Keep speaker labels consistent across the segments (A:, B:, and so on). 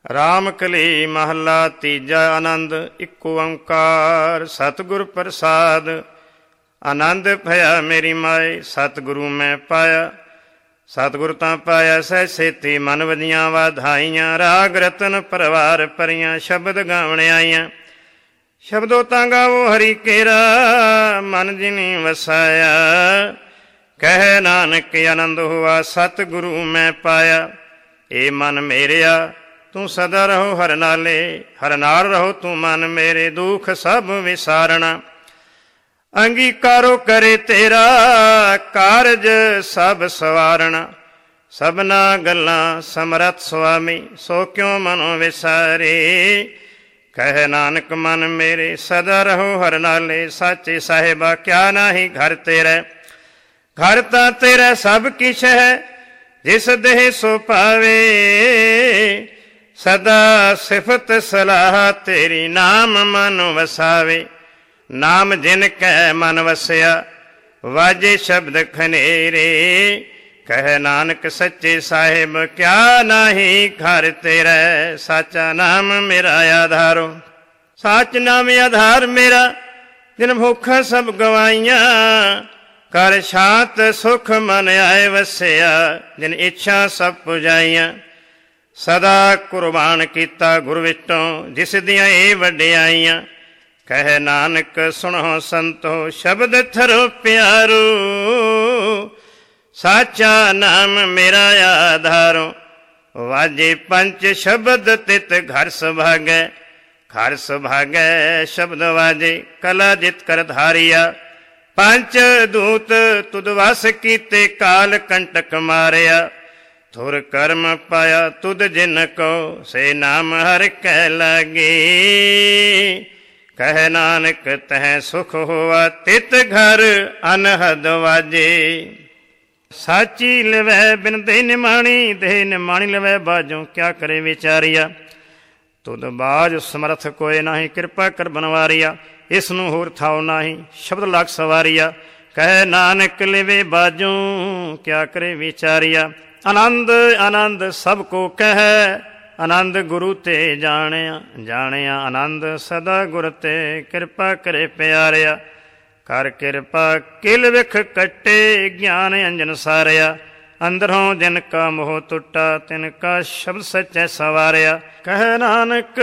A: ਰਾਮ ਕਲੀ ਮਹੱਲਾ ਤੀਜਾ। ਆਨੰਦ ਇੱਕੋ ਓੰਕਾਰ ਸਤਿਗੁਰ ਪ੍ਰਸਾਦ। ਆਨੰਦ ਭਇਆ ਮੇਰੀ ਮਾਏ ਸਤਿਗੁਰੂ ਮੈਂ ਪਾਇਆ। ਸਤਿਗੁਰ ਤਾਂ ਪਾਇਆ ਸਹਿ ਸੇਤੀ ਮਨ ਵਧੀਆਂ ਵਾਧਾਈਆਂ। ਰਾਗ ਰਤਨ ਪਰਵਾਰ ਭਰੀਆਂ ਸ਼ਬਦ ਗਾਵਣ ਆਈਆਂ। ਸ਼ਬਦੋ ਤਾਂ ਗਾਵੋ ਹਰੀ ਕੇਰਾ ਮਨ ਜਿਨੀ ਵਸਾਇਆ। ਕਹਿ ਨਾਨਕ ਆਨੰਦ ਹੋਆ ਸਤਿਗੁਰੂ ਮੈਂ ਪਾਇਆ। ਏ ਮਨ ਮੇਰਿਆ ਤੂੰ ਸਦਾ ਰਹੋ ਹਰ ਨਾਲੇ। ਹਰ ਨਾਲ ਰਹੋ ਤੂੰ ਮਨ ਮੇਰੇ ਦੁੱਖ ਸਭ ਵਿਸਾਰਣਾ। ਅੰਗੀਕਾਰੋ ਕਰੇ ਤੇਰਾ ਕਾਰਜ ਸਭ ਸਵਾਰਣਾ। ਸਭਨਾ ਗੱਲਾਂ ਸਮਰੱਥ ਸੁਆਮੀ ਸੋ ਕਿਉ ਮਨੋ ਵਿਸਾਰੇ। ਕਹਿ ਨਾਨਕ ਮਨ ਮੇਰੇ ਸਦਾ ਰਹੋ ਹਰ ਨਾਲੇ। ਸਾਚੇ ਸਾਹਿਬਾ ਕਿਆ ਨਾਹੀ ਘਰ ਤੇਰੇ। ਘਰ ਤਾਂ ਤੇਰਾ ਸਭ ਕਿਛ ਹੈ ਜਿਸ ਦੇਹ ਸੋ ਪਾਵੇ। ਸਦਾ ਸਿਫਤ ਸਲਾਹ ਤੇਰੀ ਨਾਮ ਮਨ ਵਸਾਵੇ। ਨਾਮ ਜਿਨ ਕੈ ਮਨ ਵਸਿਆ ਵਾਜੇ ਸ਼ਬਦ ਖਨੇਰੇ। ਕਹਿ ਨਾਨਕ ਸੱਚੇ ਸਾਹਿਬ ਕਿਆ ਨਾਹੀ ਘਰ ਤੇਰਾ। ਸਾਚਾ ਨਾਮ ਮੇਰਾ ਆਧਾਰੋ। ਸਾਚ ਨਾਮ ਆਧਾਰ ਮੇਰਾ ਜਿਨ ਭੁੱਖਾਂ ਸਭ ਗਵਾਈਆਂ। ਕਰ ਸ਼ਾਂਤ ਸੁਖ ਮਨ ਆਏ ਵਸਿਆ ਜਿਨ ਇੱਛਾ ਸਭ ਪੁਜਾਈਆਂ। ਸਦਾ ਕੁਰਬਾਨ ਕੀਤਾ ਗੁਰ ਵਿਚੋਂ ਜਿਸ ਦੀਆਂ ਇਹ ਵਡਿਆਈਆਂ। ਕਹਿ ਨਾਨਕ ਸੁਣੋ ਸੰਤੋ ਸ਼ਬਦ ਥਰੋ ਪਿਆਰੋ। ਸਾਚਾ ਨਾਮ ਮੇਰਾ ਆਧਾਰੋ। ਵਾਜੇ ਪੰਚ ਸ਼ਬਦ ਤਿਤ ਘਰ ਸੁਭਾਗੈ। ਘਰ ਸੁਭਾਗੈ ਸ਼ਬਦ ਵਾਜੇ ਕਲਾ ਜਿਤ ਕਰ ਧਾਰਿਆ। ਪੰਚ ਦੂਤ ਤੁਧ ਵਸ ਕੀਤੇ ਕਾਲ ਕੰਟਕ ਮਾਰਿਆ। ਥੁਰ ਕਰਮ ਪਾਇਆ ਤੁਧ ਜਿਨ ਕੋ ਸੇ ਨਾਮ ਹਰਿ ਕੈ ਲਾਗੇ। ਕਹਿ ਨਾਨਕ ਤਹਿ ਸੁਖ ਹੋਆ ਤਿਤ ਘਰ ਅਨਹਦ ਵਾਜੇ। ਸਾਚੀ ਲਵੈ ਬਿਨ ਦੇ ਨਿਮਾਣੀ ਦੇ ਨਿਮਾਣੀ ਲਵੈ ਬਾਝੋਂ ਕਿਆ ਕਰੇ ਵਿਚਾਰੀਆ। ਤੁਧ ਬਾਝ ਸਮਰਥ ਕੋਇ ਨਾਹੀ ਕਿਰਪਾ ਕਰ ਬਨਵਾਰੀਆ। ਇਸ ਨੂੰ ਹੋਰ ਥਾਉ ਨਾਹੀ ਸ਼ਬਦ ਲਗ ਸਵਾਰੀਆ। ਕਹਿ ਨਾਨਕ ਲਿਵੇ ਬਾਝੋਂ ਕਿਆ ਕਰੇ ਵਿਚਾਰੀਆ। ਆਨੰਦ ਆਨੰਦ ਸਭ ਕੋ ਕਹਿ ਆਨੰਦ ਗੁਰੂ ਤੇ ਜਾਣਿਆ। ਜਾਣਿਆ ਆਨੰਦ ਸਦਾ ਗੁਰ ਤੇ ਕਿਰਪਾ ਕਰੇ ਪਿਆਰਿਆ। ਕਰ ਕਿਰਪਾ ਕਿਲ ਵਿਖ ਕੱਟੇ ਗਿਆਨ ਅੰਜਨ ਸਾਰਿਆ। ਅੰਦਰੋਂ ਜਿਨ ਕਾ ਮੋਹ ਟੁੱਟਾ ਤਿਨ ਕਾ ਸ਼ਬਦ ਸੱਚੈ ਸਵਾਰਿਆ। ਕਹਿ ਨਾਨਕ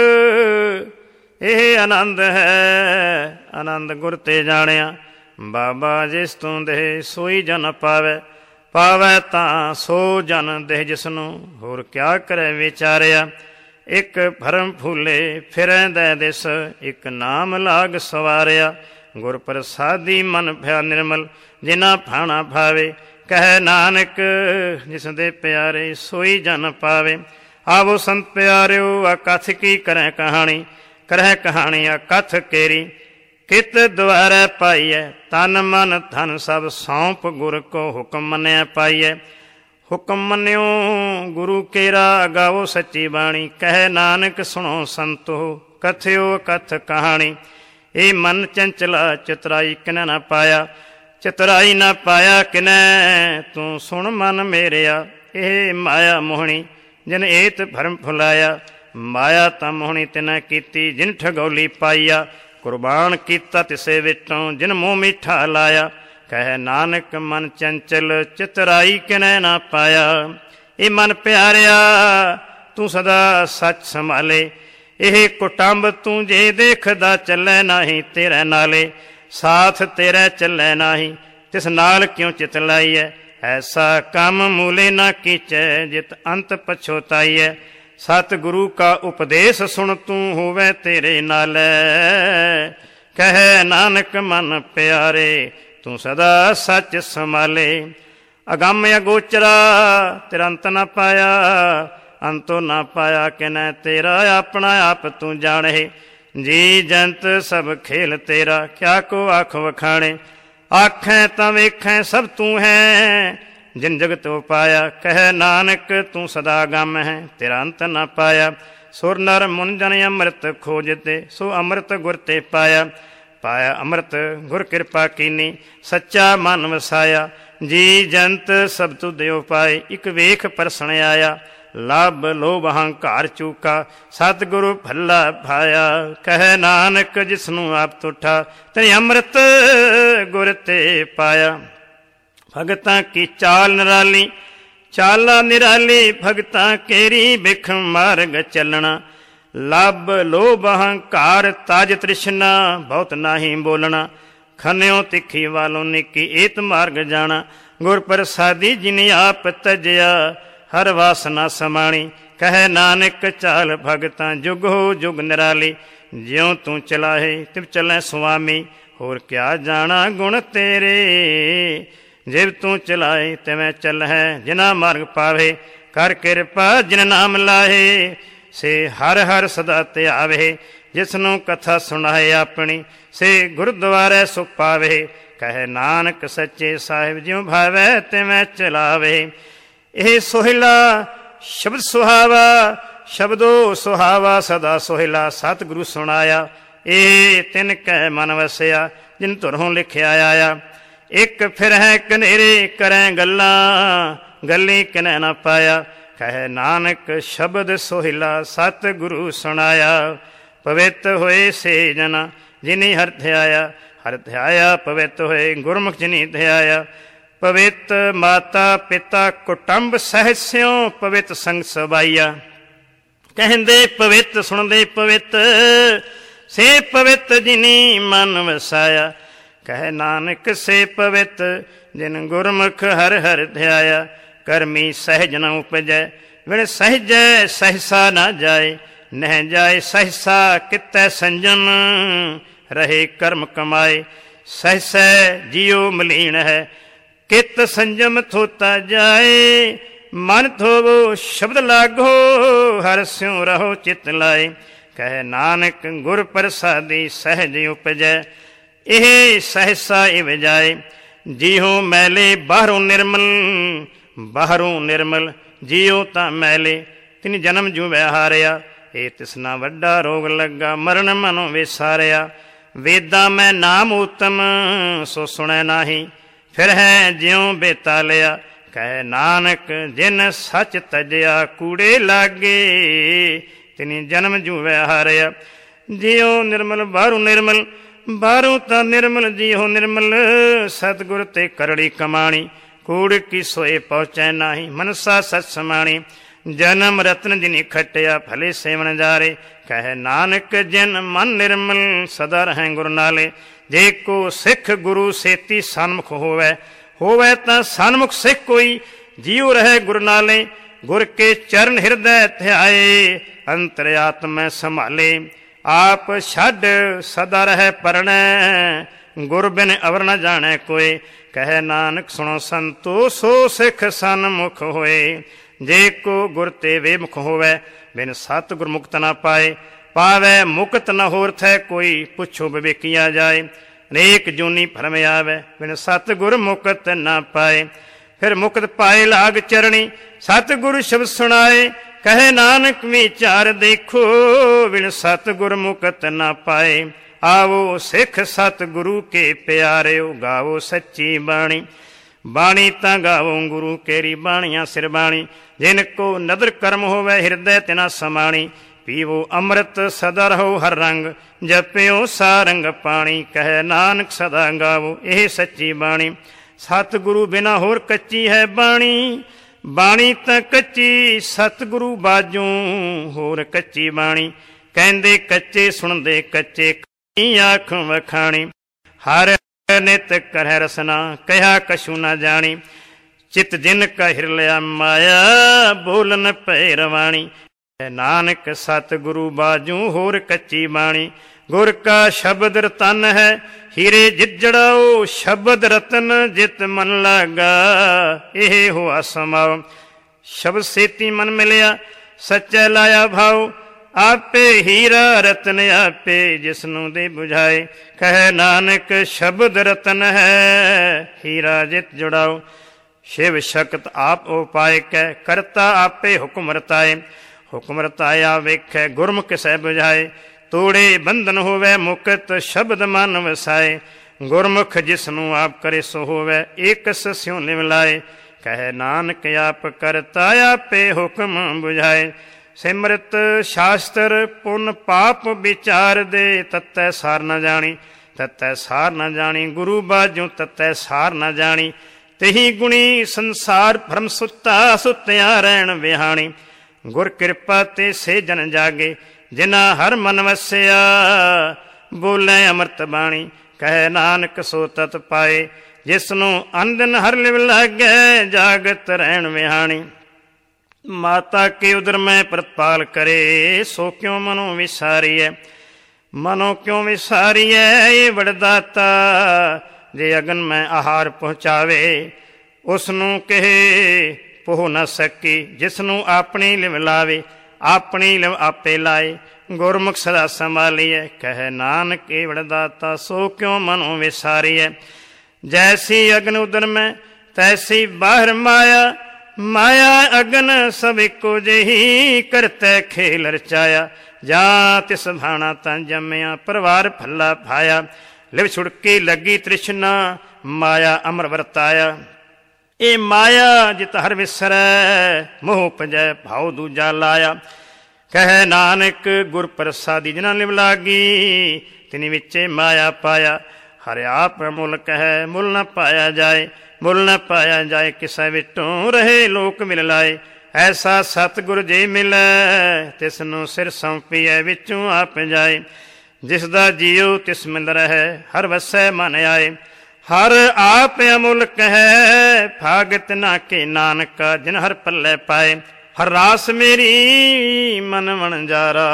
A: ਇਹ ਆਨੰਦ ਹੈ ਆਨੰਦ ਗੁਰ ਤੇ ਜਾਣਿਆ। ਬਾਬਾ ਜਿਸ ਤੂੰ ਦੇ ਸੋਈ ਜਨ ਪਾਵੈ। ਪਾਵੈ ਤਾਂ ਸੋ ਜਨ ਦੇਹ ਜਿਸਨੂੰ ਹੋਰ ਕਿਆ ਕਰੇ ਵਿਚਾਰਿਆ। ਇੱਕ ਭਰਮ ਫੂਲੇ ਫਿਰੈਂਦੈ ਦਿਸ ਇੱਕ ਨਾਮ ਲਾਗ ਸਵਾਰਿਆ। ਗੁਰ ਪ੍ਰਸਾਦੀ ਮਨ ਭਇਆ ਨਿਰਮਲ ਜਿਨਾ ਭਾਣਾ ਭਾਵੇ। ਕਹਿ ਨਾਨਕ ਜਿਸ ਦੇ ਪਿਆਰੇ ਸੋਈ ਜਨ ਪਾਵੇ। ਆਵੋ ਸੰਤ ਪਿਆਰਿਓ ਆ ਕਥ ਕੀ ਕਰੈ ਕਹਾਣੀ। ਕਰਹਿ ਕਹਾਣੀ ਆ ਕਥ ਕੇਰੀ ਕਿਤ ਦੁਆਰੈ ਪਾਈਐ। ਤਨ ਮਨ ਧਨ ਸਭ ਸੌਂਪ ਗੁਰ ਕੋ ਹੁਕਮ ਮੰਨਿਆ ਪਾਈਐ। ਹੁਕਮ ਮੰਨਿਓ ਗੁਰੂ ਕੇਰਾ ਗਾਵੋ ਸੱਚੀ ਬਾਣੀ। ਕਹਿ ਨਾਨਕ ਸੁਣੋ ਸੰਤੋ ਕਥਿਓ ਕਥ ਕਹਾਣੀ। ਇਹ ਮਨ ਚੰਚਲਾ ਚਤੁਰਾਈ ਕਿਨੈ ਨਾ ਪਾਇਆ। ਚਤੁਰਾਈ ਨਾ ਪਾਇਆ ਕਿਨੈ ਤੂੰ ਸੁਣ ਮਨ ਮੇਰਿਆ। ਇਹ ਮਾਇਆ ਮੋਹਣੀ ਜਿਨ ਏਤ ਭਰਮ ਫੁਲਾਇਆ। ਮਾਇਆ ਤਾਂ ਮੋਹਣੀ ਤਿਨੈ ਕੀਤੀ ਜਿਨ ਠਗੌਲੀ ਪਾਈਆ। ਕੁਰਬਾਨ ਕੀਤਾ ਤਿਸੇ ਵਿੱਚੋਂ ਜਿਨ ਮੂੰਹ ਮਿੱਠਾ ਲਾਇਆ। ਕਹਿ ਨਾਨਕ ਮਨ ਚੰਚਲ ਚਤੁਰਾਈ ਕਿਨੈ ਨਾ ਪਾਇਆ। ਇਹ ਮਨ ਪਿਆਰਿਆ ਤੂੰ ਸਦਾ ਸੱਚ ਸੰਭਾਲੇ। ਇਹ ਕੁਟੰਬ ਤੂੰ ਜੇ ਦੇਖਦਾ ਚੱਲੈ ਨਾਹੀ ਤੇਰੇ ਨਾਲੇ। ਸਾਥ ਤੇਰਾ ਚੱਲੈ ਨਾਹੀ ਤਿਸ ਨਾਲ ਕਿਉਂ ਚਿਤ ਲਾਈਐ। ਐਸਾ ਕੰਮ ਮੂਲੇ ਨਾ ਕੀਚੈ ਜਿਤ ਅੰਤ ਪਛੋਤਾਈਐ। ਸਤਿਗੁਰੂ ਕਾ ਉਪਦੇਸ਼ ਸੁਣ ਤੂੰ ਹੋਵੇ ਤੇਰੇ ਨਾਲੈ। ਕਹਿ ਨਾਨਕ ਮਨ ਪਿਆਰੇ ਤੂੰ ਸਦਾ ਸੱਚ ਸੰਭਾਲੇ। ਅਗੰਮ ਅਗੋਚਰਾ ਤੇਰਾ ਅੰਤ ਨਾ ਪਾਇਆ। ਅੰਤੋ ਨਾ ਪਾਇਆ ਕਿਨੈ ਤੇਰਾ ਆਪਣਾ ਆਪ ਤੂੰ ਜਾਣੇ। ਜੀ ਜੰਤ ਸਭ ਖੇਲ ਤੇਰਾ ਕਿਆ ਕੋ ਆਖ ਵਖਾਣੇ। ਆਖੈ ਤਾਂ ਵੇਖੈ ਸਭ ਤੂੰ ਹੈ ਜਿਨ ਜਗਤ ਉਪਾਇਆ। ਕਹਿ ਨਾਨਕ ਤੂੰ ਸਦਾ ਗਮ ਹੈ ਤੇਰਾ ਅੰਤ ਨਾ ਪਾਇਆ। ਸੁਰ ਨਰ ਮੁਨ ਜਨ ਅੰਮ੍ਰਿਤ ਖੋਜਤੇ ਸੋ ਅੰਮ੍ਰਿਤ ਗੁਰ ਤੇ ਪਾਇਆ। ਪਾਇਆ ਅੰਮ੍ਰਿਤ ਗੁਰ ਕਿਰਪਾ ਕੀਨੀ ਸੱਚਾ ਮਨ ਵਸਾਇਆ। ਜੀ ਜੰਤ ਸਭ ਤੁਧ ਉਪਾਏ ਇੱਕ ਵੇਖ ਪਰਸਣ ਆਇਆ। ਲੱਭ ਲੋਭ ਹੰਕਾਰ ਚੂਕਾ, ਸਤਿਗੁਰੂ ਭੱਲਾ ਭਾਇਆ। ਕਹੈ ਨਾਨਕ ਜਿਸਨੂੰ ਆਪ ਤੁਠਾ, ਤੈਂ ਅੰਮ੍ਰਿਤ ਗੁਰ ਤੇ ਪਾਇਆ। ਭਗਤਾਂ ਕੀ ਚਾਲ ਨਿਰਾਲੀ, ਚਾਲਾ ਨਿਰਾਲੀ ਭਗਤਾਂ ਕੇਰੀ, ਬਿਖ ਮਾਰਗ ਚੱਲਣਾ। ਲੱਭ ਲੋਭ ਹੰਕਾਰ ਤਜ ਤ੍ਰਿਸ਼ਨਾ, ਬਹੁਤ ਨਾਹੀ ਬੋਲਣਾ। ਖੰਨਿਓ ਤਿੱਖੀ ਵਾਲੋਂ ਨਿੱਕੀ, ਏਤ ਮਾਰਗ ਜਾਣਾ। ਗੁਰ ਪ੍ਰਸਾਦੀ ਜਿਨ ਆਪ ਤਜਿਆ, ਹਰ ਵਾਸਨਾ ਸਮਾਣੀ। ਕਹੈ ਨਾਨਕ ਚਾਲ ਭਗਤਾਂ, ਜੁਗ ਹੋ ਜੁਗ ਨਿਰਾਲੀ। ਜਿਉ ਤੂੰ ਚਲਾਹੇ ਤਿਵ ਚੱਲੈ ਸੁਆਮੀ, ਹੋਰ ਕਿਆ ਜਾਣਾ ਗੁਣ ਤੇਰੇ। ਜਿਵ ਤੂੰ ਚਲਾਏ ਤਿਵੇਂ ਚੱਲਹਿ, ਜਿਨਾ ਮਾਰਗ ਪਾਵੇ। ਕਰ ਕਿਰਪਾ ਜਿਨ ਨਾਮ ਲਾਹੇ, ਸੇ ਹਰ ਹਰ ਸਦਾ ਧਿਆਵੇ। ਜਿਸਨੂੰ ਕਥਾ ਸੁਣਾਏ ਆਪਣੀ, ਸੇ ਗੁਰਦੁਆਰੇ ਸੁਖ ਪਾਵੇ। ਕਹੈ ਨਾਨਕ ਸੱਚੇ ਸਾਹਿਬ, ਜਿਉ ਭਾਵੈ ਤਿਵੇਂ ਚਲਾਵੇ। ਇਹ ਸੋਹਿਲਾ ਸ਼ਬਦ ਸੁਹਾਵਾ, ਸ਼ਬਦੋ ਸੁਹਾਵਾ ਸਦਾ ਸੋਹਿਲਾ। ਸਤਿਗੁਰੂ ਸੁਣਾਇਆ, ਇਹ ਤਿਨ ਕੈ ਮਨ ਵਸਿਆ, ਜਿਨ ਧੁਰੋਂ ਲਿਖਿਆ ਆਇਆ। ਇੱਕ ਫਿਰ ਹੈ ਕਨੇਰੇ ਕਰੈ ਗੱਲਾਂ, ਗੱਲੀ ਕਿਨੈ ਨਾ ਪਾਇਆ। ਕਹੈ ਨਾਨਕ ਸ਼ਬਦ ਸੋਹਿਲਾ, ਸਤਿਗੁਰੂ ਸੁਣਾਇਆ। ਪਵਿੱਤ ਹੋਏ ਸੇ ਜਨਾ, ਜਿਨੀ ਹਰਿ ਧਿਆਇਆ। ਹਰਿ ਧਿਆਇਆ ਪਵਿੱਤ ਹੋਏ, ਗੁਰਮੁਖ ਜਿਨੀ ਧਿਆਇਆ। ਪਵਿੱਤ ਮਾਤਾ ਪਿਤਾ ਕੁਟੰਬ ਸਹਿਸਿਓ, ਪਵਿੱਤ ਸੰਗ ਸਬਾਈਆ। ਕਹਿੰਦੇ ਪਵਿੱਤ ਸੁਣਦੇ ਪਵਿੱਤ, ਸੇ ਪਵਿੱਤ ਜਿਨੀ ਮਨ ਵਸਾਇਆ। ਕਹੈ ਨਾਨਕ ਸੇ ਪਵਿੱਤ, ਜਿਨ ਗੁਰਮੁਖ ਹਰਿ ਹਰਿ ਧਿਆਇਆ। ਕਰਮੀ ਸਹਿਜ ਨ ਉਪਜੈ, ਵਿਣ ਸਹਿਜੈ ਸਹਿਸਾ ਨਾ ਜਾਏ। ਨਹਿ ਜਾਏ ਸਹਿਸਾ ਕਿਤੈ ਸੰਜਮ, ਰਹੇ ਕਰਮ ਕਮਾਏ। ਸਹਿਸੈ ਜਿਉ ਮਲੀਨ ਹੈ, ਕਿਤ ਸੰਜਮ ਥੋਤਾ ਜਾਏ। ਮਨ ਥੋਵੋ ਸ਼ਬਦ ਲਾਗੋ, ਹਰਿ ਸਿਉ ਰਹੋ ਚਿਤ ਲਾਏ। ਕਹੈ ਨਾਨਕ ਗੁਰ ਪ੍ਰਸਾਦੀ, ਸਹਿਜ ਉਪਜੈ। ਇਹ ਸਹਿਸਾ ਇਵ ਜਾਏ। ਜੀਉ ਮੈਲੇ ਬਾਹਰੋਂ ਨਿਰਮਲ, ਬਾਹਰੋਂ ਨਿਰਮਲ। ਜੀਉ ਤਾਂ ਮੈਲੇ, ਤਿਨ ਜਨਮ ਜੂ ਵਿਹਾਰਿਆ। ਇਹ ਤਿਸਨਾ ਵੱਡਾ ਰੋਗ ਲੱਗਾ, ਮਰਨ ਮਨੋਂ ਵਿਸਾਰਿਆ। ਵੇਦਾਂ ਮੈਂ ਨਾਮ ਉਤਮ, ਸੋ ਸੁਣੈ ਨਾਹੀ। ਫਿਰ ਹੈ ਜਿਉ ਬੇਤਾਲਿਆ। ਕਹੈ ਨਾਨਕ ਜਿਨ ਸੱਚ ਤਜਿਆ, ਕੂੜੇ ਲਾਗੇ। ਤਿਨੀ ਜਨਮ ਜੂ ਵਿਹਾਰਿਆ। ਜਿਉ ਨਿਰਮਲ ਬਾਹਰੋਂ ਨਿਰਮਲ, ਬਾਹਰੋਂ ਤਾਂ ਨਿਰਮਲ। ਜੀਉ ਨਿਰਮਲ ਸਤਿਗੁਰ ਤੇ ਕਰੜੀ ਕਮਾਣੀ। ਕੂੜ ਕੀ ਸੋਏ ਪਹੁੰਚੈ ਨਾਹੀ, ਮਨਸਾ ਸਚ ਸਮਾਣੀ। ਜਨਮ ਰਤਨ ਜਿਨੀ ਖਟਿਆ, ਭਲੇ ਸੇਵਨ ਜਾਰੇ। ਕਹੈ ਨਾਨਕ ਜਿਨ ਮਨ ਨਿਰਮਲ, ਸਦਾ ਰਹੈ ਗੁਰ ਨਾਲੇ। ਜੇ ਕੋ ਸਿੱਖ ਗੁਰੂ ਸੇਤੀ ਸਨਮੁਖ ਹੋਵੈ, ਹੋਵੈ ਤਾਂ ਸਨਮੁਖ ਸਿੱਖ ਕੋਈ। ਜੀਉ ਰਹੈ ਗੁਰ ਨਾਲੇ, ਗੁਰ ਕੇ ਚਰਨ ਹਿਰਦੈ ਧਿਆਏ। ਅੰਤਰ ਆਤਮੈ ਸੰਭਾਲੇ, ਆਪ ਛੱਡ ਸਦਾ ਰਹਿ ਪਰਣੈ। ਗੁਰ ਬਿਨ ਅਵਰ ਨ ਜਾਣੈ ਕੋਇ। ਕਹੈ ਨਾਨਕ ਸੁਣੋ ਸੰਤੋ, ਸੋ ਸਿੱਖ ਸਨਮੁਖ ਹੋਏ। ਜੇ ਕੋ ਗੁਰ ਤੇ ਵੇਮੁਖ ਹੋਵੈ, ਬਿਨ ਸਤਿਗੁਰ ਮੁਕਤ ਨਾ ਪਾਏ। ਪਾਵੈ ਮੁਕਤ ਨ ਹੋਰ ਥੈ ਕੋਈ, ਪੁੱਛੋ ਵਿਵੇਕੀਆ ਜਾਏ। ਅਨੇਕ ਜੂਨੀ ਭਰਮ ਆਵੈ, ਬਿਨ ਸਤਿਗੁਰ ਮੁਕਤ ਨਾ ਪਾਏ। ਫਿਰ ਮੁਕਤ ਪਾਏ ਲਾਗ ਚਰਣੀ, ਸਤਿਗੁਰ ਸ਼ਬਦ ਸੁਣਾਏ। ਕਹੈ ਨਾਨਕ ਵਿਚਾਰ ਦੇਖੋ, ਬਿਨ ਸਤਿਗੁਰ ਮੁਕਤ ਨਾ ਪਾਏ। ਆਵੋ ਸਿੱਖ ਸਤਿਗੁਰੂ ਕੇ ਪਿਆਰਿਓ, ਗਾਵੋ ਸੱਚੀ ਬਾਣੀ। ਬਾਣੀ ਤਾਂ ਗਾਵੋ ਗੁਰੂ ਕੇਰੀ, ਬਾਣੀਆਂ ਸਿਰ ਬਾਣੀ। ਜਿਨ ਕੋ ਨਦਰ ਕਰਮ ਹੋਵੇ, ਹਿਰਦੈ ਤਿਨਾ ਸਮਾਣੀ। ਪੀਵੋ ਅੰਮ੍ਰਿਤ ਸਦਾ ਰਹੋ ਹਰ ਰੰਗ, ਜਪਿਓ ਸਾਰੰਗ ਪਾਣੀ। ਕਹੈ ਨਾਨਕ ਸਦਾ ਗਾਵੋ ਇਹ ਸੱਚੀ ਬਾਣੀ। ਸਤਿਗੁਰੂ ਬਿਨਾ ਹੋਰ ਕੱਚੀ ਹੈ ਬਾਣੀ। ਬਾਣੀ ਤਾਂ ਕੱਚੀ ਸਤਿਗੁਰੂ ਬਾਝੋਂ, ਹੋਰ ਕੱਚੀ ਬਾਣੀ। ਕਹਿੰਦੇ ਕੱਚੇ ਸੁਣਦੇ ਕੱਚੇ, ਆਖ ਵਖਾਣੀ। ਹਰ ਨਿਤ ਕਰਹਿ ਰਸਨਾ, ਕਹਿਆ ਕਛੂ ਨਾ ਜਾਣੀ। ਚਿਤ ਜਿਨ ਕਾ ਹਿਰ ਲਿਆ ਮਾਇਆ, ਬੋਲਨ ਭੈ ਰਵਾਣੀ। ਨਾਨਕ ਸਤਿਗੁਰੂ ਬਾਝੋਂ, ਹੋਰ ਕੱਚੀ ਬਾਣੀ। ਗੁਰ ਕਾ ਸ਼ਬਦ ਰਤਨ ਹੈ, ਹੀਰੇ ਜਿਜੜਾਓ। ਸ਼ਬਦ ਰਤਨ ਜਿਤ ਮਨ ਲਾਗਾ, ਇਹ ਹੋਆ ਸਮਾਓ। ਸ਼ਬਦ ਸੇਤੀ ਮਨ ਮਿਲਿਆ, ਸੱਚੈ ਲਾਇਆ ਭਾਉ। ਆਪੇ ਹੀਰਾ ਰਤਨ ਆਪੇ, ਜਿਸਨੂੰ ਦੇ ਬੁਝਾਏ। ਕਹੈ ਨਾਨਕ ਸ਼ਬਦ ਰਤਨ ਹੈ, ਹੀਰਾ ਜਿਤ ਜੁੜਾਓ। ਸ਼ਿਵ ਸ਼ਕਤ ਆਪ ਉਪਾਇ ਕੈ, ਕਰਤਾ ਆਪੇ ਹੁਕਮ ਰਤਾਏ। ਹੁਕਮ ਰਤਾਇਆ ਵੇਖੈ, ਗੁਰਮੁਖ ਕਿਸੈ ਬੁਝਾਏ। ਤੋੜੇ ਬੰਧਨ ਹੋਵੇ ਮੁਕਤ, ਸ਼ਬਦ ਮਨ ਵਸਾਏ। ਗੁਰਮੁਖ ਜਿਸਨੂੰ ਆਪ ਕਰੇ ਸੋ ਹੋਵੇ, ਏਕਸ ਸਿਉ ਨਿਵ ਲਾਏ। ਕਹਿ ਨਾਨਕ ਆਪ ਕਰਤਾ ਆਪੇ ਹੁਕਮ ਬੁਝਾਏ। ਸਿਮਰਤ ਸ਼ਾਸਤਰ ਪੁੰਨ ਪਾਪ ਵਿਚਾਰ ਦੇ, ਤਤੈ ਸਾਰ ਨ ਜਾਣੀ ਤਤੈ ਸਾਰ ਨ ਜਾਣੀ। ਗੁਰੂ ਬਾਝੋਂ ਤਤੈ ਸਾਰ ਨ ਜਾਣੀ, ਤਹੀ ਗੁਣੀ ਸੰਸਾਰ ਭਰਮ ਸੁੱਤਾ ਸੁੱਤਿਆ ਰਹਿਣ ਵਿਹਾਣੀ। ਗੁਰ ਕਿਰਪਾ ਤੇ ਸੇ ਜਨ ਜਾਗੇ, ਜਿਨਾ ਹਰ ਮਨ ਵਸਿਆ, ਬੋਲੇ ਅੰਮ੍ਰਿਤ ਬਾਣੀ। ਕਹਿ ਨਾਨਕ ਸੋ ਤਤ ਪਾਏ, ਜਿਸਨੂੰ ਅੰਦਨ ਹਰ ਲਿਵ ਲਾਗੈ, ਜਾਗਤ ਰਹਿਣ ਵਿਹਾਣੀ। ਮਾਤਾ ਕੇ ਉਦਰ ਮੈਂ ਪ੍ਰਤਪਾਲ ਕਰੇ, ਸੋ ਕਿਉਂ ਮਨੋਂ ਵਿਸਾਰੀਐ। ਮਨੋਂ ਕਿਉਂ ਵਿਸਾਰੀਐ ਇਹ ਵਡਦਾਤਾ, ਜੇ ਅਗਨ ਮੈਂ ਆਹਾਰ ਪਹੁੰਚਾਵੇ, ਉਸਨੂੰ ਕਹੇ ਪੋਹ ਨਾ ਸਕੀ। ਜਿਸਨੂੰ ਆਪਣੀ ਲਿਵ ਲਾਵੇ, ਆਪਣੀ ਲਿਵ ਆਪੇ ਲਾਏ, ਗੁਰਮੁਖ ਸਦਾ ਸੰਭਾਲੀਐ। ਕਹਿ ਨਾਨਕ ਇਹ ਵਡਦਾਤਾ, ਸੋ ਕਿਉਂ ਮਨੋਂ ਵਿਸਾਰੀਐ। ਜੈਸੀ ਅਗਨ ਉਦਰ ਮੈਂ ਤੈਸੀ ਬਾਹਰ ਮਾਇਆ, ਮਾਇਆ ਅਗਨ ਸਭ ਇੱਕੋ ਜਿਹੀ, ਕਰਤੈ ਖੇਲ ਰਚਾਇਆ। ਜਾਂ ਤਿਸ ਭਾਣਾ ਤਾਂ ਜੰਮਿਆ, ਪਰਿਵਾਰ ਫੱਲਾ ਫਾਇਆ। ਲਿਵ ਛੁੜਕੀ ਲੱਗੀ ਤ੍ਰਿਸ਼ਨਾ, ਮਾਇਆ ਅਮਰ ਵਰਤਾਇਆ। ਇਹ ਮਾਇਆ ਜਿਤ ਹਰ ਵਿਸਰੈ, ਮੋਹ ਭਜੈ ਭਾਉ ਦੂਜਾ ਲਾਇਆ। ਕਹਿ ਨਾਨਕ ਗੁਰ ਪ੍ਰਸਾਦੀ ਜਿਨਾ ਲਿਵ ਲਾਗੀ, ਤਿਨੀ ਵਿੱਚੇ ਮਾਇਆ ਪਾਇਆ। ਹਰਿ ਆਪ ਮੁੱਲ ਕਹਿ ਮੁੱਲ ਨ ਪਾਇਆ ਜਾਏ, ਮੁੱਲ ਨ ਪਾਇਆ ਜਾਏ। ਕਿਸੈ ਵਿਟੋਂ ਰਹੇ ਲੋਕ ਮਿਲ ਲਾਏ, ਐਸਾ ਸਤਿਗੁਰ ਜੇ ਮਿਲੈ, ਤਿਸਨੂੰ ਸਿਰ ਸੌਂਪੀਐ ਵਿੱਚੋਂ ਆਪ ਜਾਏ। ਜਿਸ ਦਾ ਜੀਉ ਤਿਸ ਮਿਲ ਰਹਿ, ਹਰ ਵਸੈ ਮਨ ਆਏ। ਹਰ ਆਪ ਅਮੁੱਲਕ ਹੈ, ਭਾਗਤ ਨਾ ਕੇ ਨਾਨਕਾ, ਜਿਨ ਹਰ ਪੱਲੇ ਪਾਏ। ਹਰ ਰਾਸ ਮੇਰੀ ਮਨ ਵਣਜਾਰਾ,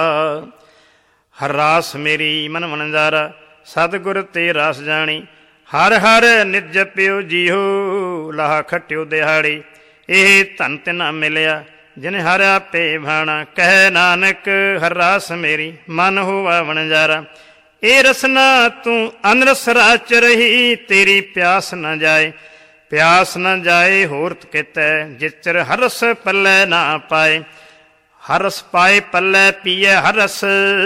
A: ਹਰ ਰਾਸ ਮੇਰੀ ਮਨ ਵਣਜਾਰਾ। ਸਤਿਗੁਰ ਤੇ ਰਾਸ ਜਾਣੀ, ਹਰ ਹਰ ਨਿਤ ਜਪਿਓ ਜੀਓ, ਲਾਹਾ ਖਟਿਓ ਦਿਹਾੜੀ। ਇਹ ਧਨ ਤਿਨਾ ਮਿਲਿਆ, ਜਿਨ ਹਰ ਆਪੇ ਭਾਣਾ। ਕਹਿ ਨਾਨਕ ਹਰ ਰਾਸ ਮੇਰੀ ਮਨ ਹੋਵਾ ਵਣਜਾਰਾ। ਇਹ ਰਸਨਾ ਤੂੰ ਅਨਰਸ ਰਾਚ ਰਹੀ, ਤੇਰੀ ਪਿਆਸ ਨ ਜਾਏ, ਪਿਆਸ ਨ ਜਾਏ ਹੋਰ ਕਿਤੈ। ਜਿਚਰ ਹਰ ਰਸ ਪੱਲੇ ਨਾ ਪਾਏ, ਹਰ ਰਸ ਪਾਏ ਪੱਲੇ ਪੀਏ ਹਰ ਰਸ,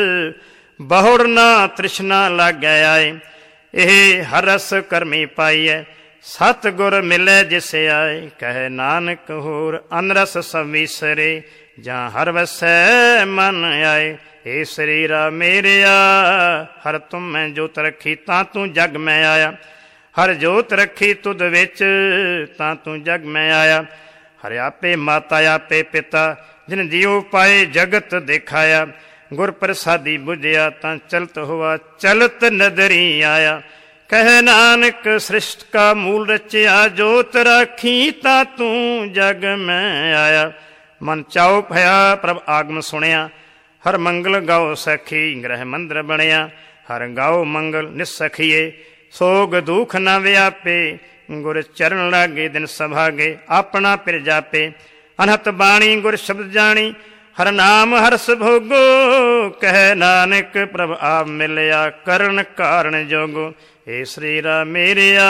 A: ਬਹੁੜ ਨਾ ਤ੍ਰਿਸ਼ਨਾ ਲਾਗੈ ਆਏ। ਇਹ ਹਰ ਰਸ ਕਰਮੀ ਪਾਈਐ, ਸਤਿਗੁਰ ਮਿਲੈ ਜਿਸ ਆਏ। ਕਹਿ ਨਾਨਕ ਹੋਰ ਅਨਰਸ ਸਭ ਵਿਸਰੇ, ਜਾਂ ਹਰ ਵਸੈ ਮਨ ਆਏ। ਏ ਸਰੀਰਾ ਮੇਰਿਆ ਹਰ ਤੁਮ ਮੈਂ ਜੋਤ ਰੱਖੀ, ਤਾਂ ਤੂੰ ਜਗ ਮੈਂ ਆਇਆ। ਹਰ ਜੋਤ ਰੱਖੀ ਤੁਧ ਵਿੱਚ, ਤਾਂ ਤੂੰ ਜਗ ਮੈਂ ਆਇਆ। ਹਰਿ ਆਪੇ ਮਾਤਾ ਆਪੇ ਪਿਤਾ, ਜਿਨ ਜੀਉ ਪਾਏ ਜਗਤ ਦਿਖਾਇਆ। ਗੁਰ ਪ੍ਰਸਾਦੀ ਬੁਝਿਆ, ਤਾਂ ਚਲਤ ਹੋਆ ਚਲਤ ਨਦਰੀ ਆਇਆ। ਕਹਿ ਨਾਨਕ ਸ੍ਰਿਸ਼ਟ ਕਾ ਮੂਲ ਰਚਿਆ, ਜੋਤ ਰਾਖੀ ਤਾਂ ਤੂੰ ਜਗ ਮੈਂ ਆਇਆ। ਮਨ ਚਾਉ ਭਇਆ ਪ੍ਰਭ ਆਗਮ ਸੁਣਿਆ, ਹਰ ਮੰਗਲ ਗਾਓ ਸਖੀ ਗ੍ਰਹਿ ਮੰਦਰ ਬਣਿਆ। ਹਰ ਗਾਓ ਮੰਗਲ ਨਿਸਖੀਏ, ਸੋਗ ਦੁਖ ਨ ਵਿਆਪੇ। ਗੁਰ ਚਰਨ ਲਾਗੇ ਦਿਨ ਸਭਾਗੇ, ਆਪਣਾ ਪਿਰ ਜਾਪੇ। ਅਨਹਤ ਬਾਣੀ ਗੁਰ ਸ਼ਬਦ ਜਾਣੀ, ਹਰ ਨਾਮ ਹਰਸ ਭੋਗੋ। ਕਹਿ ਨਾਨਕ ਪ੍ਰਭ ਆਪ ਮਿਲਿਆ, ਕਰਨ ਕਾਰਨ ਜੋਗੋ। ਏ ਸਰੀਰਾ ਮੇਰਿਆ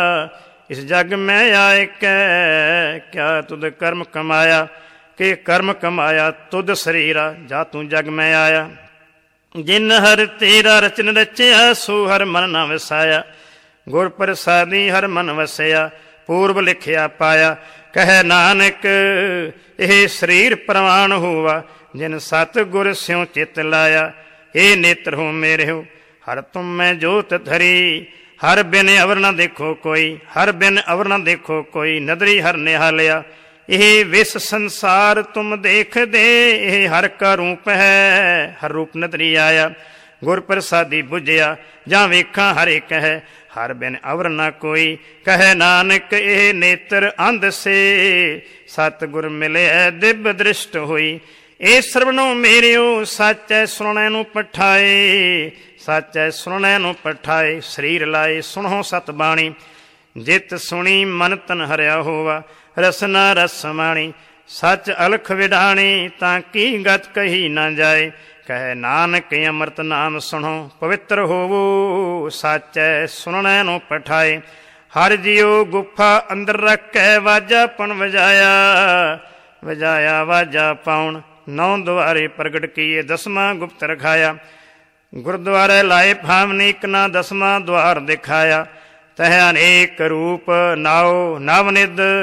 A: ਇਸ ਜਗ ਮੈਂ ਆਏ ਕੈ, ਕਿਆ ਤੁਧ ਕਰਮ ਕਮਾਇਆ। ਕਿ ਕਰਮ ਕਮਾਇਆ ਤੁਧ ਸਰੀਰਾ, ਜਾ ਤੂੰ ਜਗ ਮੈਂ ਆਇਆ। ਜਿਨ ਹਰ ਤੇਰਾ ਰਚਨ ਰਚਿਆ, ਸੋ ਹਰ ਮਨ ਨਾ ਵਸਾਇਆ। ਗੁਰ ਪ੍ਰਸਾਦੀ ਹਰ ਮਨ ਵਸਿਆ, ਪੂਰਬ ਲਿਖਿਆ ਪਾਇਆ। ਕਹਿ ਨਾਨਕ ਇਹ ਸਰੀਰ ਪ੍ਰਵਾਨ ਹੋਵਾ, ਜਿਨ ਸਤ ਗੁਰ ਸਿਉ ਚਿਤ ਲਾਇਆ। ਇਹ ਨੇਤਰ ਹੋ ਮੇਰੇ ਹੋ, ਹਰ ਤੁਮ ਮੈਂ ਜੋਤ ਧਰੀ। ਹਰ ਬਿਨ ਅਵਰ ਨਾ ਦੇਖੋ ਕੋਈ, ਹਰ ਬਿਨ ਅਵਰ ਨਾ ਦੇਖੋ ਕੋਈ। ਨਦਰੀ ਹਰ ਨਿਹਾਲਿਆ, ਇਹ ਵਿਸ ਸੰਸਾਰ ਤੁਮ ਦੇਖਦੇ। ਇਹ ਹਰ ਕਾ ਰੂਪ ਹੈ, ਹਰ ਰੂਪ ਨਦਰੀ ਆਇਆ। ਗੁਰ ਪ੍ਰਸਾਦੀ ਬੁਝਿਆ, ਜਾਂ ਵੇਖਾਂ ਹਰ ਇੱਕ ਹੈ, ਹਰ ਬਿਨ ਅਵਰ ਨਾ ਕੋਈ। ਕਹਿ ਨਾਨਕ ਇਹ ਨੇਤਰ ਅੰਧ ਸੇ, ਸਤਿਗੁਰ ਮਿਲਿਆ ਦਿਵ ਦ੍ਰਿਸ਼ਟ ਹੋਈ। ਇਹ ਸਰਵਣੋ ਮੇਰਿਓ ਸੱਚੈ ਸੁਣੈ ਨੂੰ ਪਠਾਏ, ਸੱਚੈ ਸੁਣੈ ਨੂੰ ਪਠਾਏ। ਸਰੀਰ ਲਾਏ ਸੁਣੋ ਸਤ ਬਾਣੀ, ਜਿਤ ਸੁਣੀ ਮਨ ਤਨ ਹਰਿਆ ਹੋਵਾ। ਰਸਨਾ ਰਸ ਸਮਾਣੀ, ਸੱਚ ਅਲਖ ਵਿਡਾਣੀ, ਤਾਂ ਕੀ ਗਤ ਕਹੀ ਨਾ ਜਾਏ। ਕਹਿ ਨਾਨਕ ਅੰਮ੍ਰਿਤ ਨਾਮ ਸੁਣੋ, ਪਵਿੱਤਰ ਹੋਵੋ। ਸੱਚੈ ਸੁਣਨੈ ਨੂੰ ਪਠਾਏ। ਹਰ ਜੀਉ ਗੁਫਾ ਅੰਦਰ ਰੱਖੈ, ਵਾਜਾ ਪਣ ਵਜਾਇਆ। ਵਜਾਇਆ ਵਾਜਾ ਪਾਉਣ, 9 ਦੁਆਰੇ ਪ੍ਰਗਟ ਕੀਏ, 10ਵਾਂ ਗੁਪਤ ਰਖਾਇਆ। ਗੁਰਦੁਆਰੇ ਲਾਏ ਭਾਵਨੀ, ਇੱਕ ਨਾ 10ਵਾਂ ਦੁਆਰ ਦਿਖਾਇਆ। ਤਹ ਅਨੇਕ ਰੂਪ ਨਾਉ ਨਵ ਨਿਧ,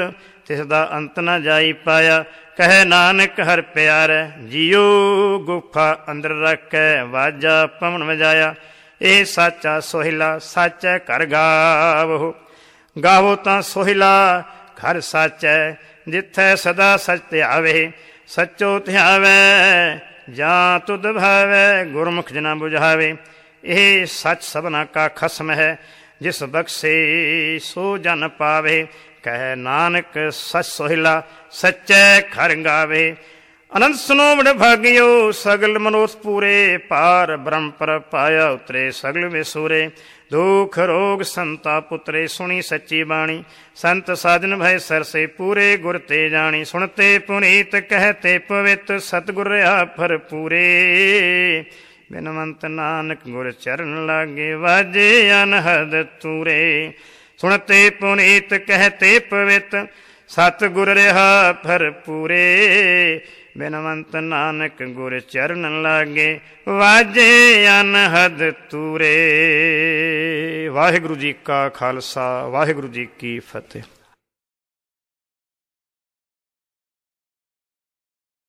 A: ਤਿਸ ਦਾ ਅੰਤ ਨ ਜਾਈ ਪਾਇਆ। ਕਹੈ ਨਾਨਕ ਹਰਿ ਪਿਆਰੈ, ਜੀਉ ਗੁਫਾ ਅੰਦਰ ਰੱਖੈ, ਵਾਜਾ ਪਵਨ ਵਜਾਇਆ। ਇਹ ਸਾਚਾ ਸੋਹਿਲਾ, ਸਾਚੈ ਘਰ ਗਾਵੋ। ਗਾਵੋ ਤਾਂ ਸੋਹਿਲਾ ਘਰ ਸਾਚੈ, ਜਿੱਥੈ ਸਦਾ ਸਚ ਧਿਆਵੇ। ਸੱਚੋ ਧਿਆਵੈ ਜਾਂ ਤੁਧ ਭਾਵੈ, ਗੁਰਮੁਖ ਜਨਾ ਬੁਝਾਵੇ। ਇਹ ਸੱਚ ਸਭਨਾ ਕਾ ਖਸਮ ਹੈ, ਜਿਸ ਬਖਸ਼ੇ ਸੋ ਜਨ ਪਾਵੇ। ਕਹਿ ਨਾਨਕ ਸਚ ਸੋਹਿਲਾ, ਸੱਚੈ ਘਰ ਗਾਵੇ। ਅਨੰਦ ਸੁਨੋ ਵਡ ਭਾਗਿਓ, ਸਗਲ ਮਨੋਰਥ ਪੂਰੇ। ਪਾਰ ਬ੍ਰਹਮ ਪਰ ਪਾਇਆ ਉਤਰੇ, ਸਗਲ ਵਿਸੂਰੇ। ਦੁਖ ਰੋਗ ਸੰਤਾ ਪੁੱਤਰੇ, ਸੁਣੀ ਸੱਚੀ ਬਾਣੀ। ਸੰਤ ਸਾਜਨ ਭੈ ਸਰਸੇ, ਪੂਰੇ ਗੁਰ ਤੇ ਜਾਣੀ। ਸੁਣਤੇ ਪੁਨੀਤ ਕਹਤੇ ਪਵਿੱਤ, ਸਤਿਗੁਰ ਰਹਾ ਭਰਪੂਰੇ। ਬਿਨਵੰਤ ਨਾਨਕ ਗੁਰ ਚਰਨ ਲਾਗੇ, ਵਾਜੇ ਅਨਹਦ ਤੂਰੇ। ਸੁਣਤੇ ਪੁਨੀਤ ਕਹਤੇ ਪਵਿੱਤ, ਸਤਿਗੁਰ ਰਹਾ ਭਰਪੂਰੇ। ਬਿਨਵੰਤ ਨਾਨਕ ਗੁਰ ਚਰਨ ਲਾਗੇ, ਵਾਜੇ ਅਨਹਦ ਤੂਰੇ। ਵਾਹਿਗੁਰੂ ਜੀ ਕਾ ਖਾਲਸਾ, ਵਾਹਿਗੁਰੂ ਜੀ ਕੀ ਫਤਿਹ।